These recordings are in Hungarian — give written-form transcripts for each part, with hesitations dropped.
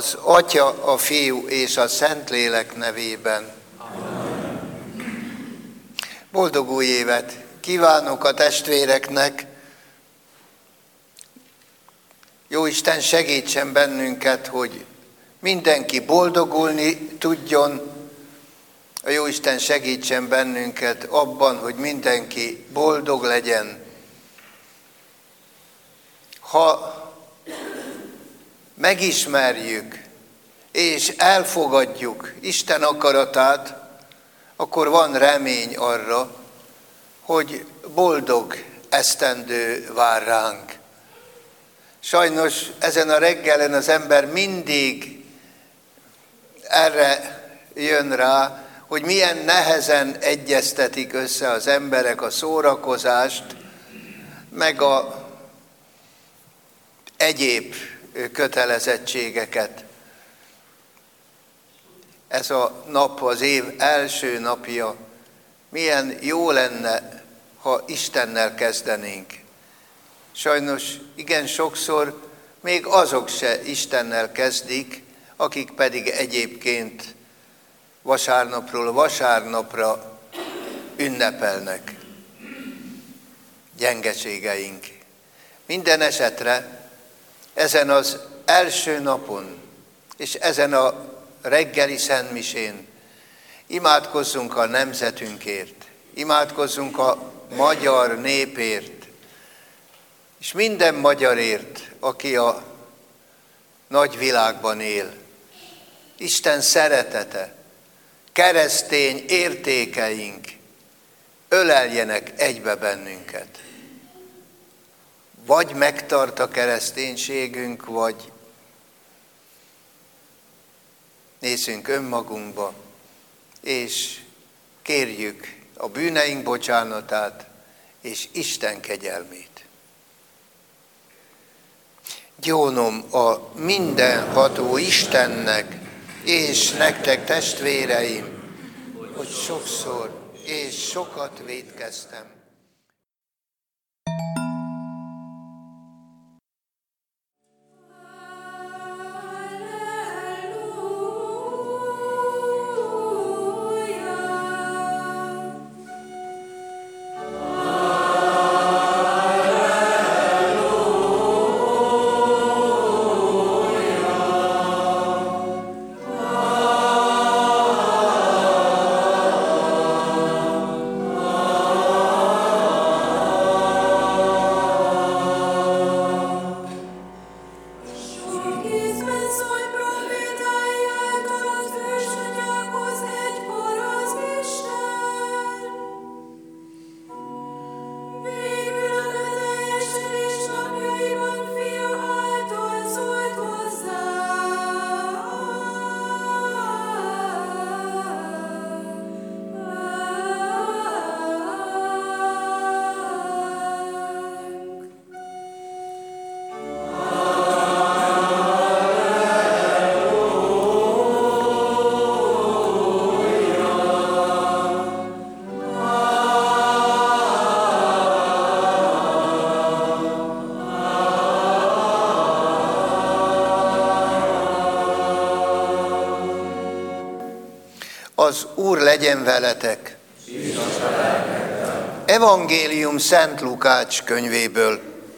Az Atya, a Fiú és a Szentlélek nevében. Boldog új évet kívánok a testvéreknek! Jóisten segítsen bennünket, hogy mindenki boldogulni tudjon. A Jóisten segítsen bennünket abban, hogy mindenki boldog legyen. Ha megismerjük és elfogadjuk Isten akaratát, akkor van remény arra, hogy boldog esztendő vár ránk. Sajnos ezen a reggelen az ember mindig erre jön rá, hogy milyen nehezen egyeztetik össze az emberek a szórakozást, meg a egyéb kötelezettségeket. Ez a nap az év első napja. Milyen jó lenne, ha Istennel kezdenénk. Sajnos igen sokszor még azok se Istennel kezdik, akik pedig egyébként vasárnapról vasárnapra ünnepelnek. Gyengeségeink. Minden esetre ezen az első napon és ezen a reggeli szentmisén imádkozzunk a nemzetünkért, imádkozzunk a magyar népért, és minden magyarért, aki a nagy világban él. Isten szeretete, keresztény értékeink öleljenek egybe bennünket. Vagy megtart a kereszténységünk, vagy nézzünk önmagunkba, és kérjük a bűneink bocsánatát és Isten kegyelmét. Gyónom a mindenható Istennek, és nektek testvéreim, hogy sokszor és sokat vétkeztem. Az Úr legyen veletek! Evangélium Szent Lukács könyvéből.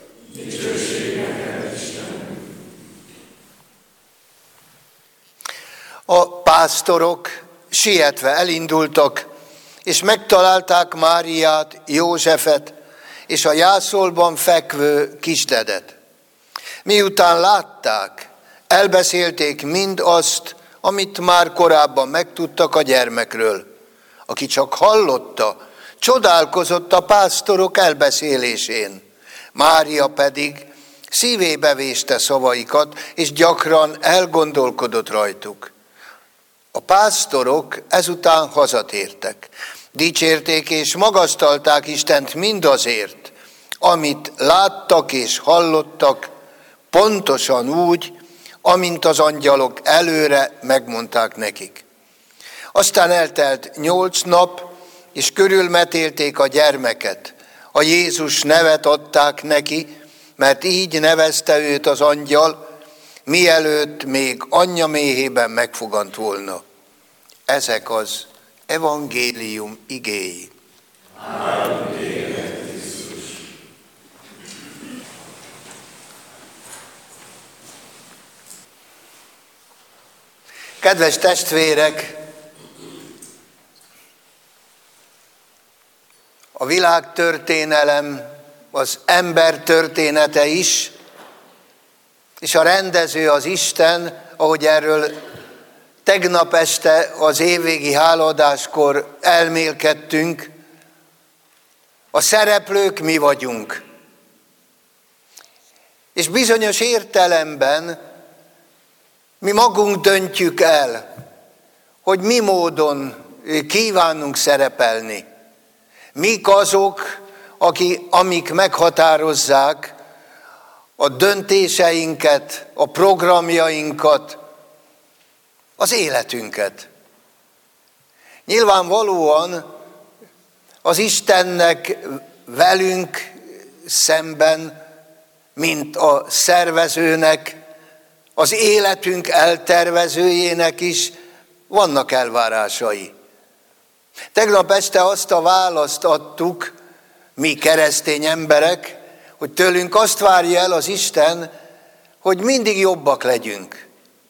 A pásztorok sietve elindultak, és megtalálták Máriát, Józsefet és a jászolban fekvő kisdedet. Miután látták, elbeszélték mind azt, amit már korábban megtudtak a gyermekről. Aki csak hallotta, csodálkozott a pásztorok elbeszélésén. Mária pedig szívébe véste szavaikat, és gyakran elgondolkodott rajtuk. A pásztorok ezután hazatértek. Dicsérték és magasztalták Istent mindazért, amit láttak és hallottak, pontosan úgy, amint az angyalok előre megmondták nekik. Aztán eltelt 8 nap, és körülmetélték a gyermeket. A Jézus nevet adták neki, mert így nevezte őt az angyal, mielőtt még anyja méhében megfogant volna. Ezek az evangélium igéi. Kedves testvérek, a világtörténelem, az ember története is, és a rendező az Isten, ahogy erről tegnap este az évvégi hálaadáskor elmélkedtünk, a szereplők mi vagyunk. És bizonyos értelemben mi magunk döntjük el, hogy mi módon kívánunk szerepelni. Mik azok, amik meghatározzák a döntéseinket, a programjainkat, az életünket. Nyilvánvalóan az Istennek velünk szemben, mint a szervezőnek, az életünk eltervezőjének is vannak elvárásai. Tegnap este azt a választ adtuk, mi keresztény emberek, hogy tőlünk azt várja el az Isten, hogy mindig jobbak legyünk.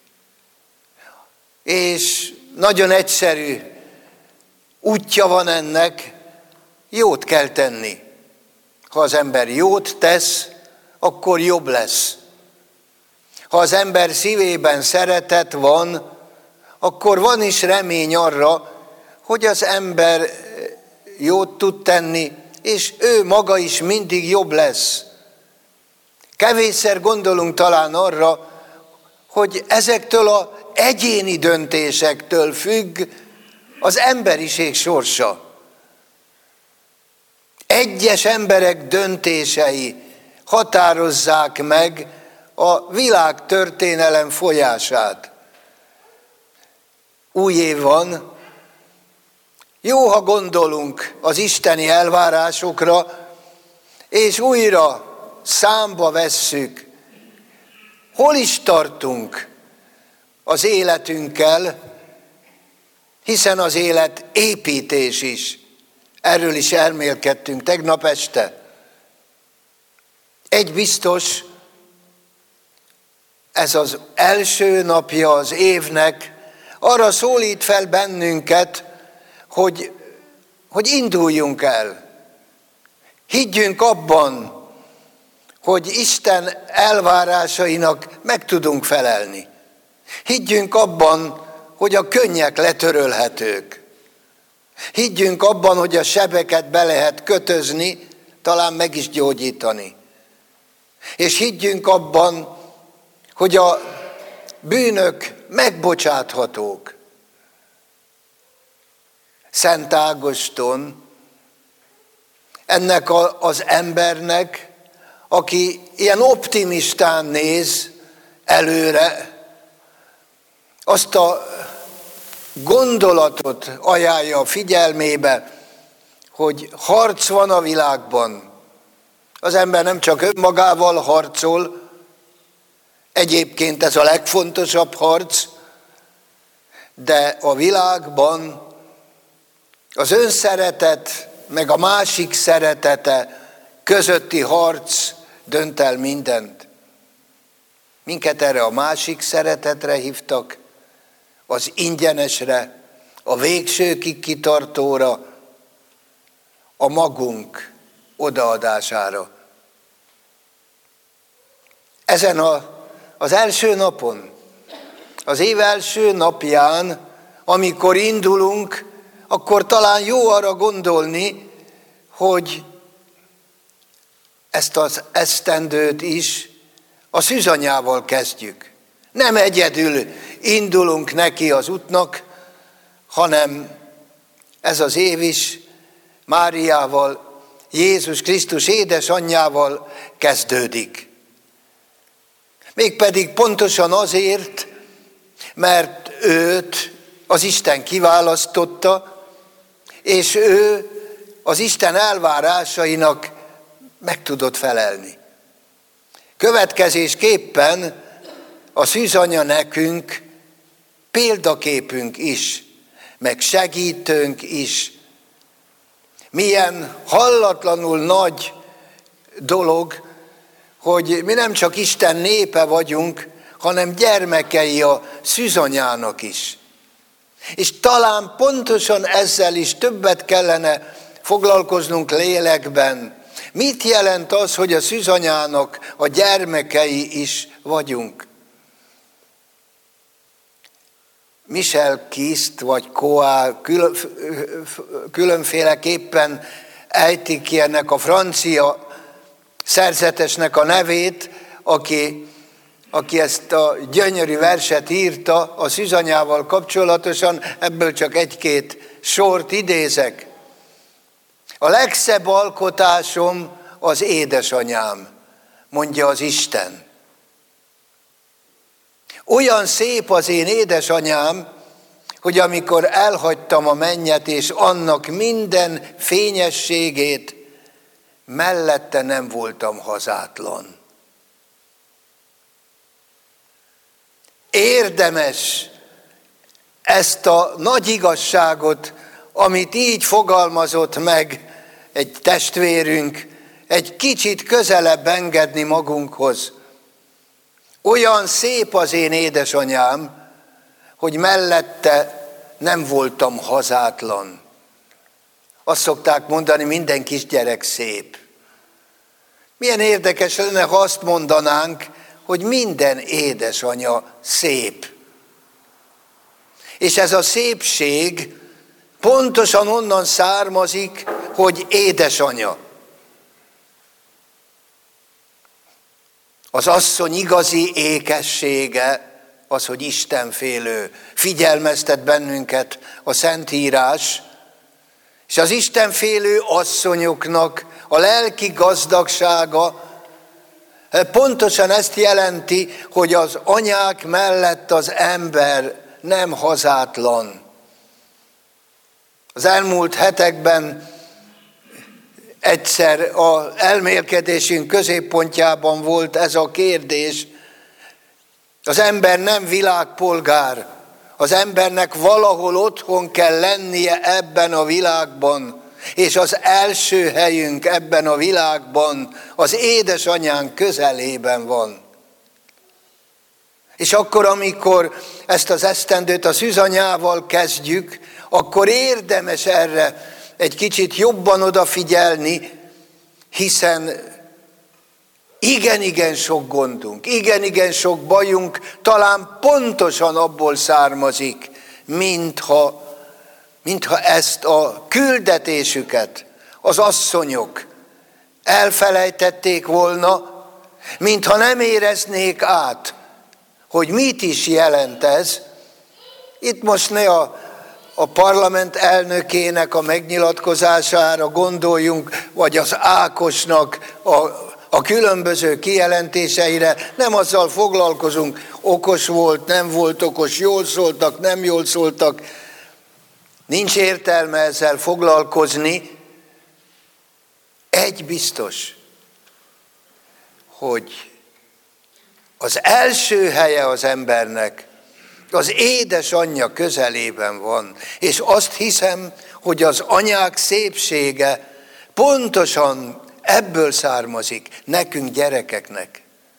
És nagyon egyszerű útja van ennek, jót kell tenni. Ha az ember jót tesz, akkor jobb lesz. Ha az ember szívében szeretet van, akkor van is remény arra, hogy az ember jót tud tenni, és ő maga is mindig jobb lesz. Kevésszer gondolunk talán arra, hogy ezektől az egyéni döntésektől függ az emberiség sorsa. Egyes emberek döntései határozzák meg a világtörténelem folyását. Új év van, jó, ha gondolunk az isteni elvárásokra, és újra számba vesszük, hol is tartunk az életünkkel, hiszen az élet építés is. Erről is elmélkedtünk tegnap este. Egy biztos, ez az első napja az évnek, arra szólít fel bennünket, hogy induljunk el. Higgyünk abban, hogy Isten elvárásainak meg tudunk felelni. Higgyünk abban, hogy a könnyek letörölhetők. Higgyünk abban, hogy a sebeket be lehet kötözni, talán meg is gyógyítani. És higgyünk abban, hogy a bűnök megbocsáthatók. Szent Ágoston ennek az embernek, aki ilyen optimistán néz előre, azt a gondolatot ajánlja a figyelmébe, hogy harc van a világban. Az ember nem csak önmagával harcol, egyébként ez a legfontosabb harc, de a világban az önszeretet, meg a másik szeretete közötti harc dönt el mindent. Minket erre a másik szeretetre hívtak, az ingyenesre, a végsőkig kitartóra, a magunk odaadására. Ezen az első napon, az év első napján, amikor indulunk, akkor talán jó arra gondolni, hogy ezt az esztendőt is a szűzanyával kezdjük. Nem egyedül indulunk neki az útnak, hanem ez az év is Máriával, Jézus Krisztus édesanyjával kezdődik. Mégpedig pontosan azért, mert őt az Isten kiválasztotta, és ő az Isten elvárásainak meg tudott felelni. Következésképpen a szűzanya nekünk példaképünk is, meg segítőnk is. Milyen hallatlanul nagy dolog, hogy mi nem csak Isten népe vagyunk, hanem gyermekei a szűzanyának is. És talán pontosan ezzel is többet kellene foglalkoznunk lélekben. Mit jelent az, hogy a szűzanyának a gyermekei is vagyunk? Michel Kiszt vagy Coa különféleképpen ejtik ki ennek a francia szerzetesnek a nevét, aki ezt a gyönyörű verset írta a szűzanyával kapcsolatosan, ebből csak egy-két sort idézek. A legszebb alkotásom az édesanyám, mondja az Isten. Olyan szép az én édesanyám, hogy amikor elhagytam a mennyet és annak minden fényességét, mellette nem voltam hazátlan. Érdemes ezt a nagy igazságot, amit így fogalmazott meg egy testvérünk, egy kicsit közelebb engedni magunkhoz. Olyan szép az én édesanyám, hogy mellette nem voltam hazátlan. Azt szokták mondani, minden kisgyerek szép. Milyen érdekes lenne, ha azt mondanánk, hogy minden édesanya szép. És ez a szépség pontosan onnan származik, hogy édesanya. Az asszony igazi ékessége az, hogy istenfélő. Figyelmeztet bennünket a Szentírás, és az istenfélő asszonyoknak a lelki gazdagsága pontosan ezt jelenti, hogy az anyák mellett az ember nem hazátlan. Az elmúlt hetekben egyszer az elmélkedésünk középpontjában volt ez a kérdés. Az ember nem világpolgár, az embernek valahol otthon kell lennie ebben a világban, és az első helyünk ebben a világban az édesanyánk közelében van. És akkor, amikor ezt az esztendőt a szűzanyával kezdjük, akkor érdemes erre egy kicsit jobban odafigyelni, hiszen igen sok gondunk, igen sok bajunk talán pontosan abból származik, mintha ezt a küldetésüket az asszonyok elfelejtették volna, mintha nem éreznék át, hogy mit is jelent ez. Itt most ne a parlament elnökének a megnyilatkozására gondoljunk, vagy az Ákosnak a különböző kijelentéseire, nem azzal foglalkozunk, okos volt, nem volt okos, jól szóltak, nem jól szóltak. Nincs értelme ezzel foglalkozni. Egy biztos, hogy az első helye az embernek az édesanyja közelében van. És azt hiszem, hogy az anyák szépsége pontosan ebből származik nekünk gyerekeknek.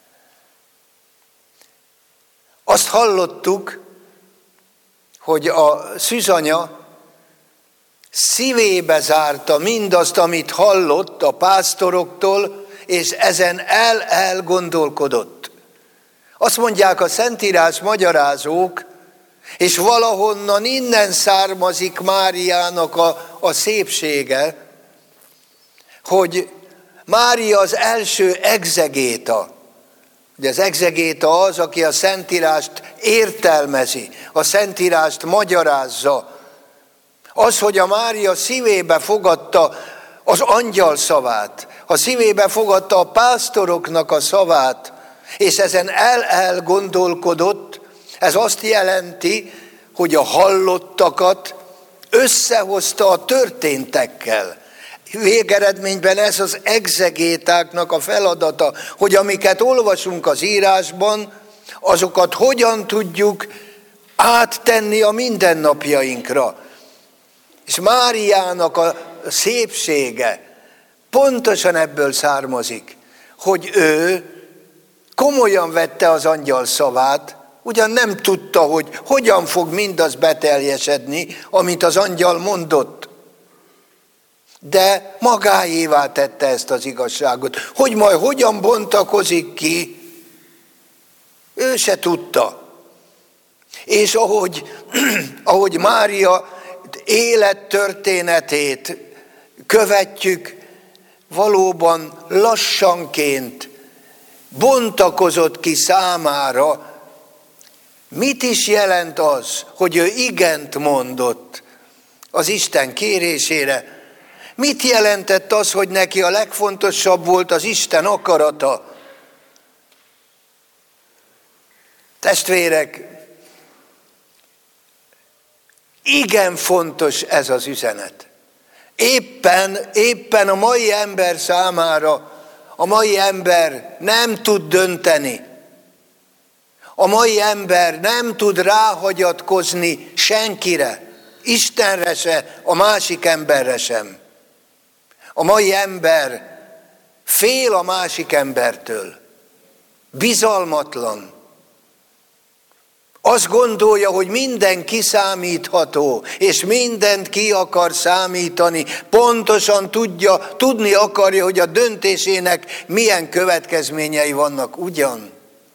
Azt hallottuk, hogy a szűzanya szívébe zárta mindazt, amit hallott a pásztoroktól, és ezen elgondolkodott. Azt mondják a Szentírás magyarázók, és valahonnan innen származik Máriának a szépsége, hogy Mária az első egzegéta. Ugye az egzegéta az, aki a Szentírást értelmezi, a Szentírást magyarázza. Az, hogy a Mária szívébe fogadta az angyal szavát, a szívébe fogadta a pásztoroknak a szavát, és ezen elgondolkodott, ez azt jelenti, hogy a hallottakat összehozta a történtekkel. Végeredményben ez az egzegétáknak a feladata, hogy amiket olvasunk az írásban, azokat hogyan tudjuk áttenni a mindennapjainkra. És Máriának a szépsége pontosan ebből származik, hogy ő komolyan vette az angyal szavát, ugyan nem tudta, hogy hogyan fog mindaz beteljesedni, amit az angyal mondott. De magáévá tette ezt az igazságot. Hogy majd hogyan bontakozik ki, ő se tudta. És ahogy Mária élettörténetét követjük, valóban lassanként bontakozott ki számára, mit is jelent az, hogy ő igent mondott az Isten kérésére. Mit jelentett az, hogy neki a legfontosabb volt az Isten akarata? Testvérek, igen fontos ez az üzenet. Éppen a mai ember számára, a mai ember nem tud dönteni. A mai ember nem tud ráhagyatkozni senkire, Istenre se, a másik emberre sem. A mai ember fél a másik embertől, bizalmatlan. Azt gondolja, hogy minden kiszámítható, és mindent ki akar számítani. Pontosan tudni akarja, hogy a döntésének milyen következményei vannak, ugyan?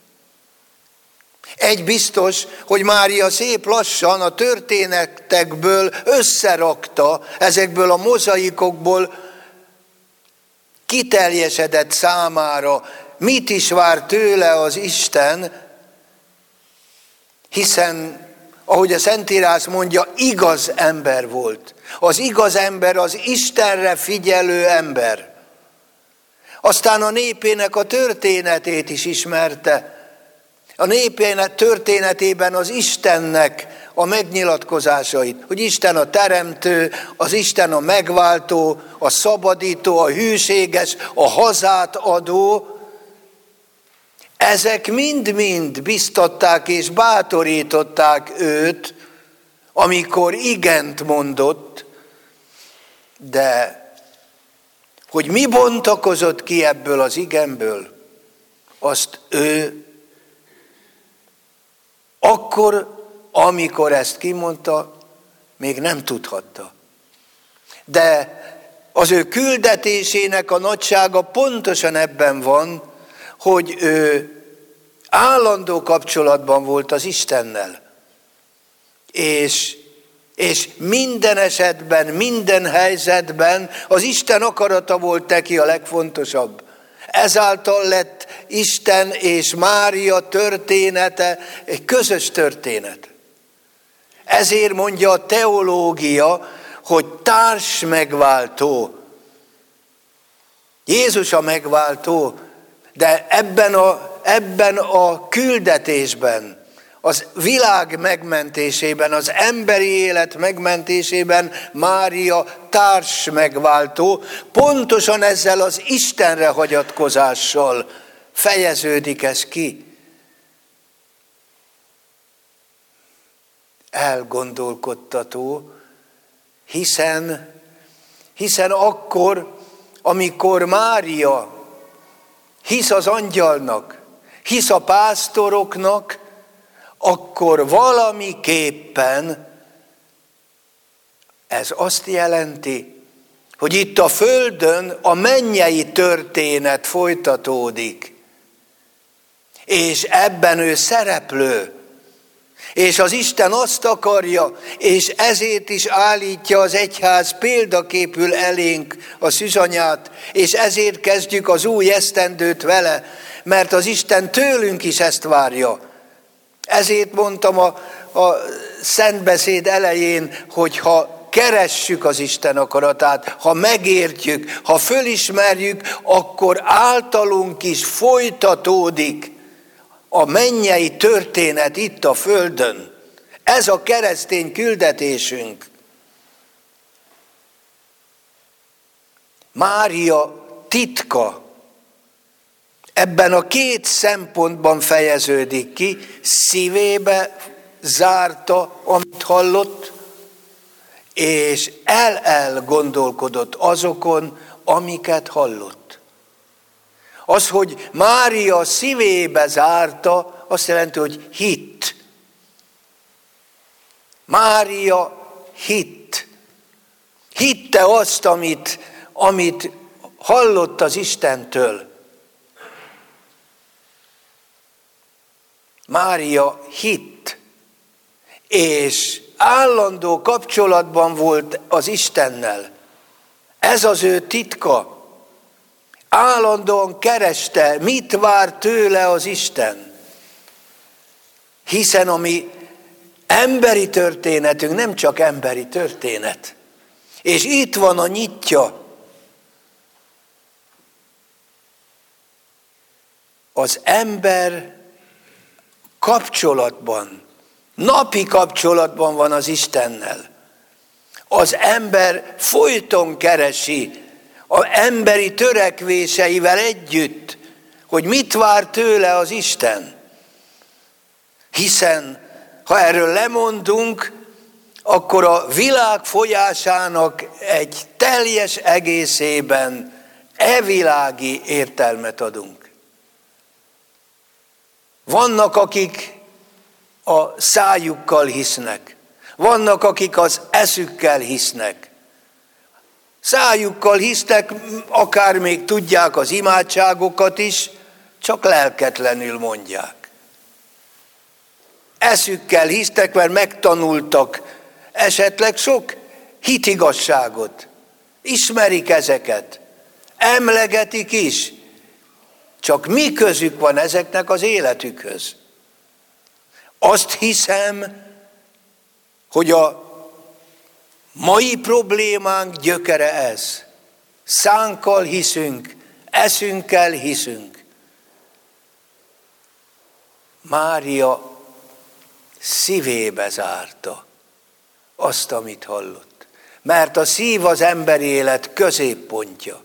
Egy biztos, hogy Mária szép lassan a történetekből összerakta, ezekből a mozaikokból kiteljesedett számára, mit is vár tőle az Isten, hiszen, ahogy a Szentírás mondja, igaz ember volt. Az igaz ember az Istenre figyelő ember. Aztán a népének a történetét is ismerte. A népének történetében az Istennek a megnyilatkozásait, hogy Isten a teremtő, az Isten a megváltó, a szabadító, a hűséges, a hazát adó, ezek mind-mind biztatták és bátorították őt, amikor igent mondott, de hogy mi bontakozott ki ebből az igenből, azt ő akkor, amikor ezt kimondta, még nem tudhatta. De az ő küldetésének a nagysága pontosan ebben van, hogy ő állandó kapcsolatban volt az Istennel. És minden esetben, minden helyzetben az Isten akarata volt neki a legfontosabb. Ezáltal lett Isten és Mária története egy közös történet. Ezért mondja a teológia, hogy társ megváltó. Jézus a megváltó, de ebben a küldetésben, az világ megmentésében, az emberi élet megmentésében Mária társ megváltó, pontosan ezzel az Istenre hagyatkozással fejeződik ez ki. Elgondolkodtató, hiszen akkor, amikor Mária hisz az angyalnak, hisz a pásztoroknak, akkor valamiképpen ez azt jelenti, hogy itt a földön a mennyei történet folytatódik, és ebben ő szereplő. És az Isten azt akarja, és ezért is állítja az egyház példaképül elénk a szűzanyát, és ezért kezdjük az új esztendőt vele, mert az Isten tőlünk is ezt várja. Ezért mondtam a szentbeszéd elején, hogy ha keressük az Isten akaratát, ha megértjük, ha fölismerjük, akkor általunk is folytatódik a mennyei történet itt a földön. Ez a keresztény küldetésünk. Mária titka ebben a két szempontban fejeződik ki, szívébe zárta, amit hallott, és gondolkodott azokon, amiket hallott. Az, hogy Mária szívébe zárta, azt jelenti, hogy hitt. Mária hitt. Hitte azt, amit hallott az Istentől. Mária hitt, és állandó kapcsolatban volt az Istennel. Ez az ő titka. Állandóan kereste, mit vár tőle az Isten. Hiszen a mi emberi történetünk nem csak emberi történet. És itt van a nyitja. Az ember kapcsolatban, napi kapcsolatban van az Istennel. Az ember folyton keresi, az emberi törekvéseivel együtt, hogy mit vár tőle az Isten. Hiszen, ha erről lemondunk, akkor a világ folyásának egy teljes egészében evilági értelmet adunk. Vannak, akik a szájukkal hisznek. Vannak, akik az eszükkel hisznek. Szájukkal hisznek, akár még tudják az imádságokat is, csak lelketlenül mondják. Eszükkel hisznek, mert megtanultak esetleg sok hitigasságot. Ismerik ezeket. Emlegetik is. Csak mi közük van ezeknek az életükhöz? Azt hiszem, hogy a mai problémánk gyökere ez. Szánkkal hiszünk, eszünkkel hiszünk. Mária szívébe zárta azt, amit hallott. Mert a szív az emberi élet középpontja.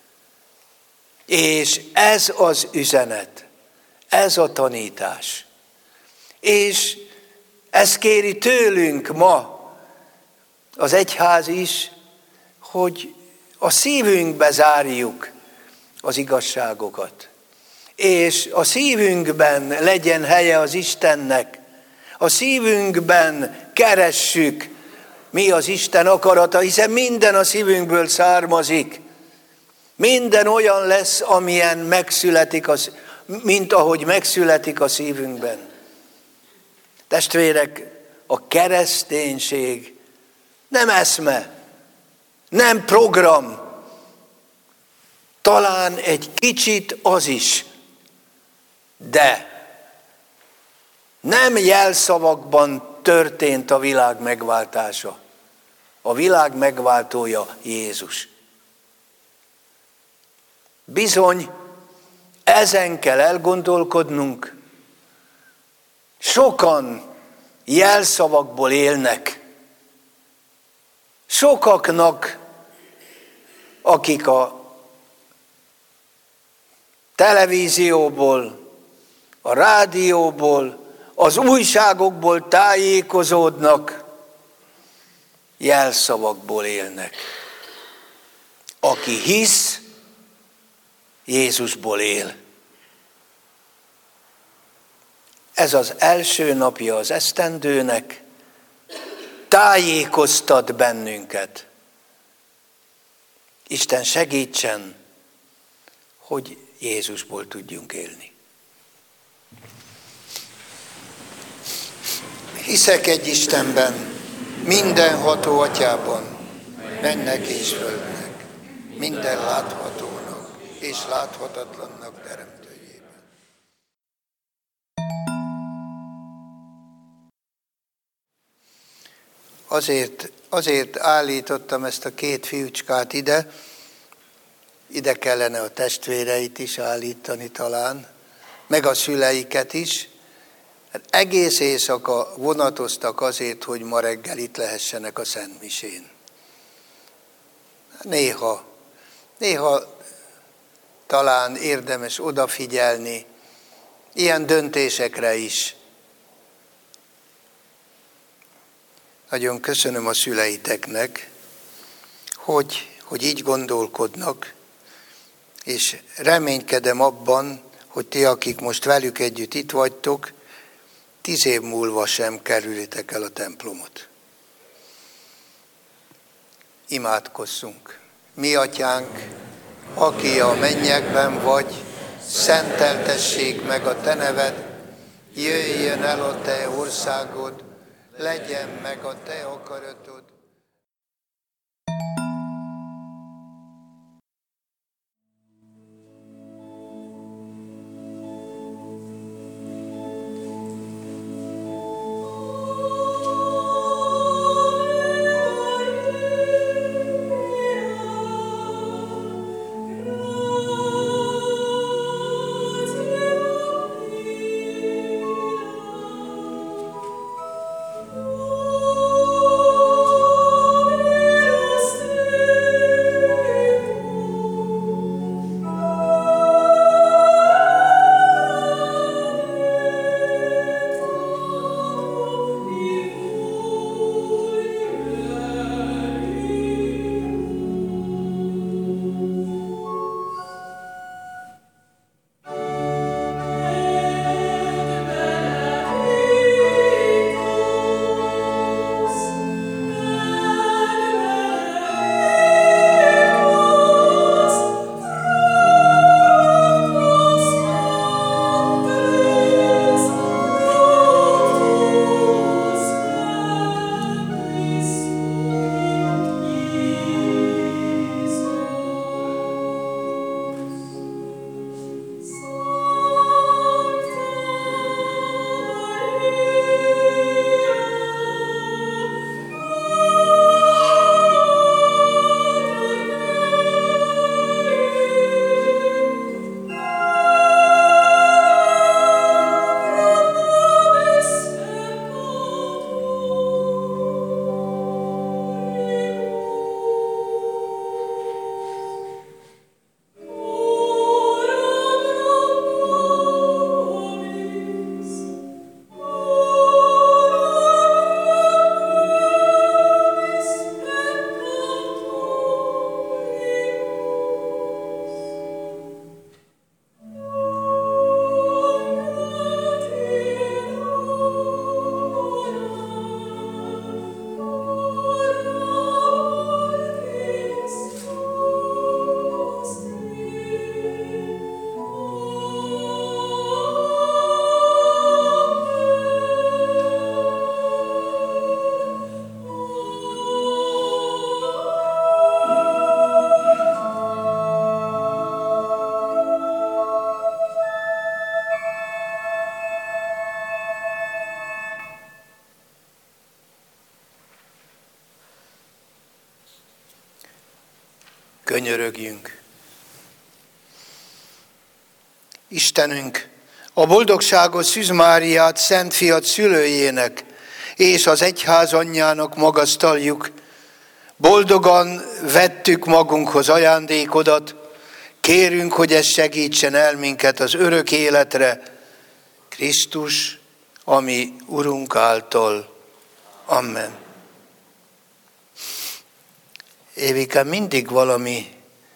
És ez az üzenet, ez a tanítás. És ezt kéri tőlünk ma az egyház is, hogy a szívünkbe zárjuk az igazságokat. És a szívünkben legyen helye az Istennek. A szívünkben keressük, mi az Isten akarata, hiszen minden a szívünkből származik. Minden olyan lesz, amilyen megszületik, mint ahogy megszületik a szívünkben. Testvérek, a kereszténység nem eszme, nem program, talán egy kicsit az is, de nem jelszavakban történt a világ megváltása. A világ megváltója Jézus. Bizony, ezen kell elgondolkodnunk. Sokan jelszavakból élnek. Sokaknak, akik a televízióból, a rádióból, az újságokból tájékozódnak, jelszavakból élnek. Aki hisz, Jézusból él. Ez az első napja az esztendőnek, tájékoztat bennünket. Isten segítsen, hogy Jézusból tudjunk élni. Hiszek egy Istenben, mindenható Atyában, mennek és földnek, minden láthatónak és láthatatlannak teremtőjében. Azért állítottam ezt a két fiúcskát ide kellene a testvéreit is állítani talán, meg a szüleiket is. Hát egész éjszaka vonatoztak azért, hogy ma reggel itt lehessenek a Szentmisén. Néha talán érdemes odafigyelni ilyen döntésekre is. Nagyon köszönöm a szüleiteknek, hogy így gondolkodnak, és reménykedem abban, hogy ti, akik most velük együtt itt vagytok, 10 év múlva sem kerülitek el a templomot. Imádkozzunk. Mi atyánk, aki a mennyekben vagy, szenteltessék meg a te neved, jöjjön el a te országod, legyen meg a te akaratod. Könyörögjünk. Istenünk, a boldogságos Szűz Máriát, Szent Fiat szülőjének és az egyház anyjának magasztaljuk. Boldogan vettük magunkhoz ajándékodat, kérünk, hogy ez segítsen el minket az örök életre, Krisztus, ami Urunk által. Amen. Évike, mindig valami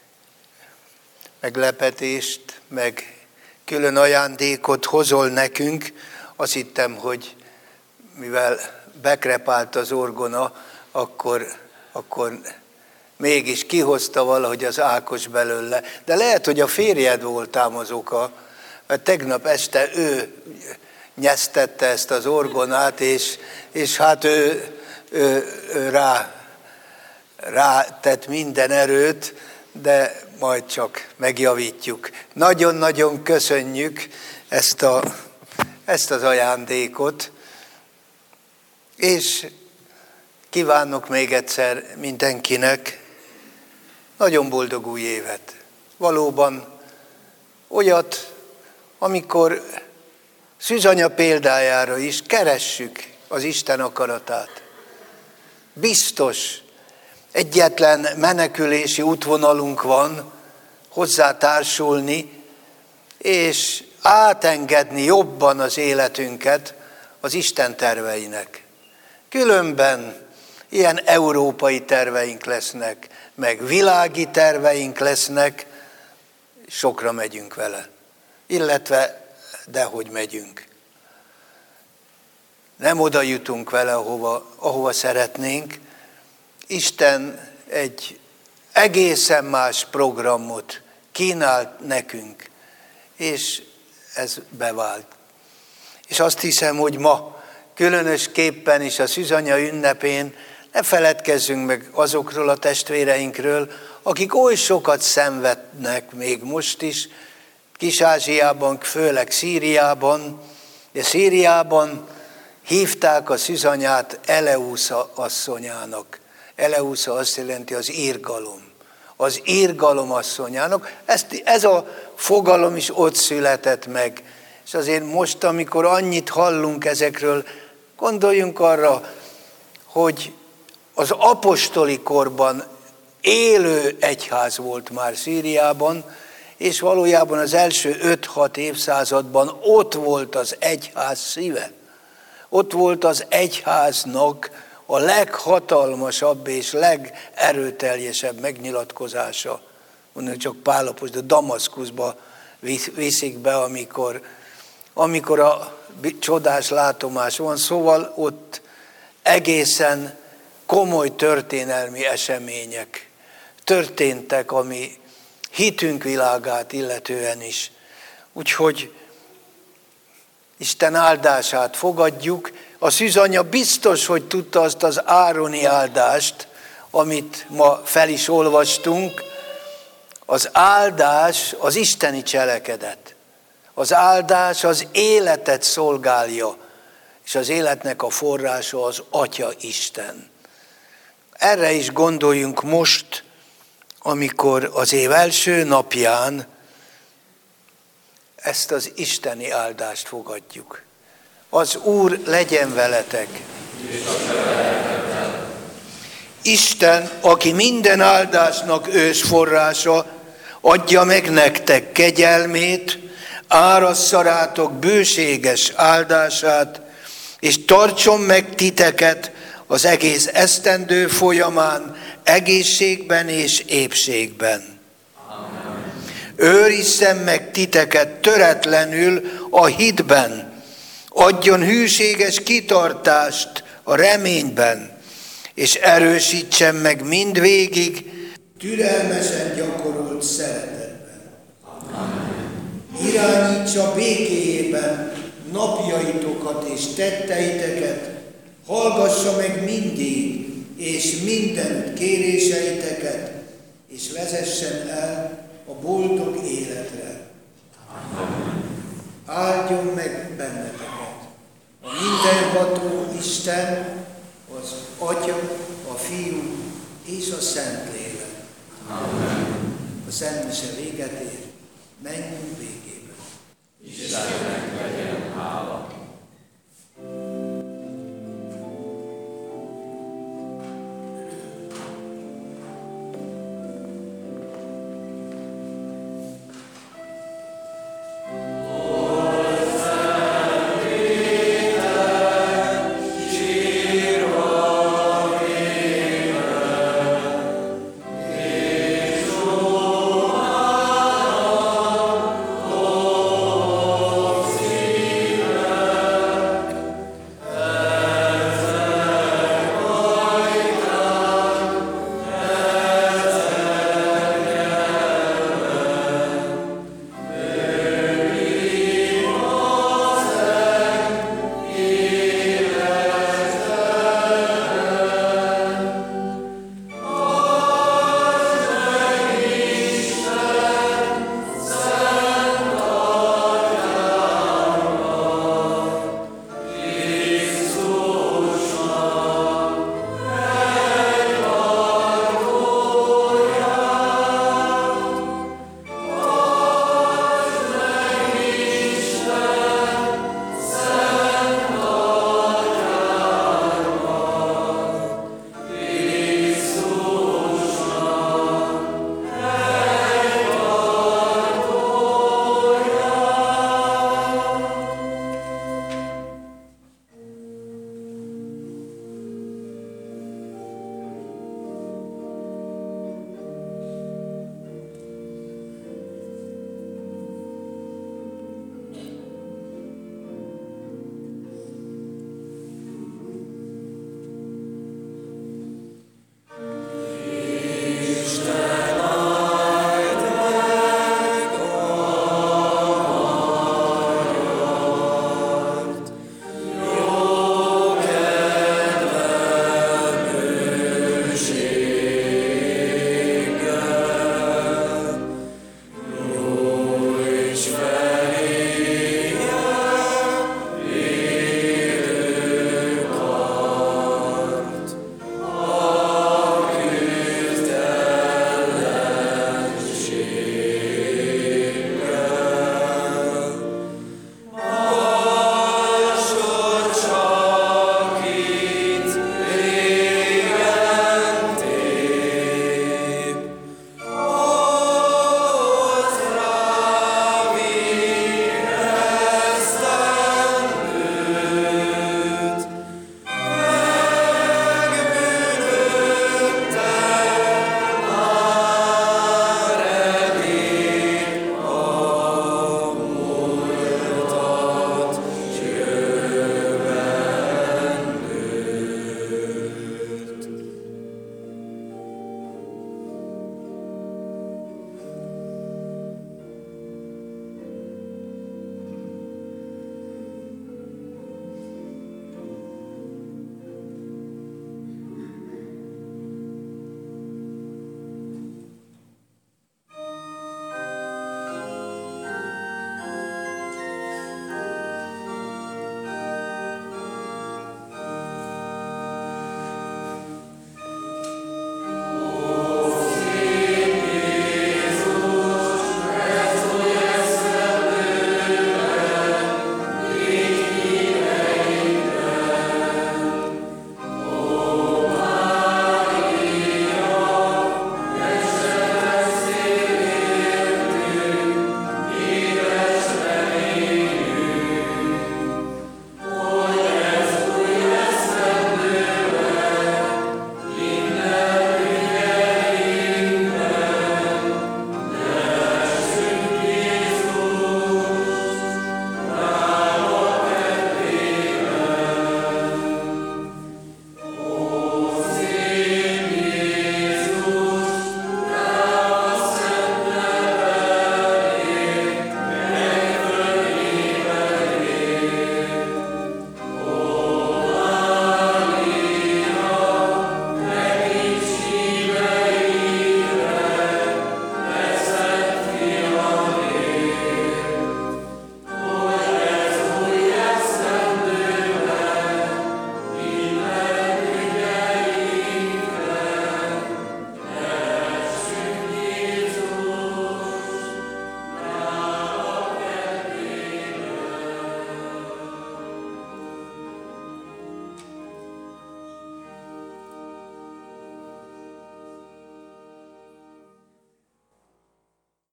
meglepetést, meg külön ajándékot hozol nekünk. Azt hittem, hogy mivel bekrepált az orgona, akkor mégis kihozta valahogy az Ákos belőle. De lehet, hogy a férjed volt ám az oka, mert tegnap este ő nyesztette ezt az orgonát, és hát ő rá tett minden erőt, de majd csak megjavítjuk. Nagyon-nagyon köszönjük ezt az ajándékot, és kívánok még egyszer mindenkinek nagyon boldog új évet. Valóban olyat, amikor Szűzanya példájára is keressük az Isten akaratát. Biztos, egyetlen menekülési útvonalunk van, hozzá társulni, és átengedni jobban az életünket az Isten terveinek. Különben ilyen európai terveink lesznek, meg világi terveink lesznek, sokra megyünk vele. Illetve, dehogy megyünk. Nem oda jutunk vele, ahova szeretnénk. Isten egy egészen más programot kínált nekünk, és ez bevált. És azt hiszem, hogy ma különösképpen is a Szűzanya ünnepén ne feledkezzünk meg azokról a testvéreinkről, akik oly sokat szenvednek még most is, Kis-Ázsiában, főleg Szíriában. De Szíriában hívták a Szűzanyát Eleusza asszonyának. Eleusza azt jelenti az írgalom. Az írgalom asszonyának. Ez a fogalom is ott született meg. És azért most, amikor annyit hallunk ezekről, gondoljunk arra, hogy az apostoli korban élő egyház volt már Szíriában, és valójában az első 5-6 évszázadban ott volt az egyház szíve. Ott volt az egyháznak a leghatalmasabb és legerőteljesebb megnyilatkozása. Mondjuk csak Pál apostol Damaszkuszba viszik be, amikor a csodás látomás van. Szóval ott egészen komoly történelmi események történtek, ami hitünk világát illetően is. Úgyhogy Isten áldását fogadjuk. A Szűzanya biztos, hogy tudta azt az ároni áldást, amit ma fel is olvastunk. Az áldás az isteni cselekedet. Az áldás az életet szolgálja, és az életnek a forrása az Atya Isten. Erre is gondoljunk most, amikor az év első napján ezt az isteni áldást fogadjuk. Az Úr legyen veletek. Isten, aki minden áldásnak ősforrása, adja meg nektek kegyelmét, árassza rátok bőséges áldását, és tartson meg titeket az egész esztendő folyamán, egészségben és épségben. Amen. Őrizzen meg titeket töretlenül a hitben, adjon hűséges kitartást a reményben, és erősítsen meg mindvégig türelmesen gyakorolt szeretetben. Amen. Irányítsa békéjében napjaitokat és tetteiteket, hallgassa meg mindig és mindenütt kéréseiteket, és vezessen el a boldog életre. Amen. Áldjon meg benneteket a mindenható Isten, az Atya, a Fiú és a Szentlélek. Amen. A Szent Mise véget ér, menjünk békén.